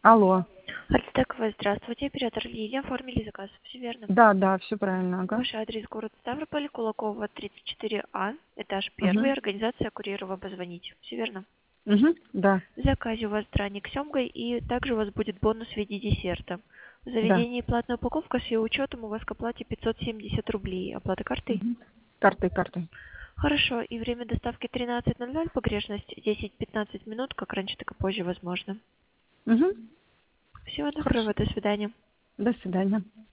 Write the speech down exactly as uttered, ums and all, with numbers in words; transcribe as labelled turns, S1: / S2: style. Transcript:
S1: Алло.
S2: Альтековая, здравствуйте. Оператор Лилия. Оформили заказ. Все верно.
S1: Да, да, все правильно, ага.
S2: Ваш адрес город Ставрополь, Кулакова, тридцать четыре А, этаж
S1: Угу.
S2: первый, организация курьеров обозвонить. Все верно.
S1: Угу. Да,
S2: В заказе у вас драник с семгой и также у вас будет бонус в виде десерта. В
S1: да.
S2: заведении платная упаковка с ее учетом у вас к оплате пятьсот семьдесят рублей. Оплата картой?
S1: Угу. Картой, картой.
S2: Хорошо. И время доставки тринадцать ноль ноль, погрешность десять-пятнадцать минут, как раньше, так и позже возможно.
S1: Угу.
S2: Всего доброго,
S1: Хорошо.
S2: до свидания.
S1: До свидания.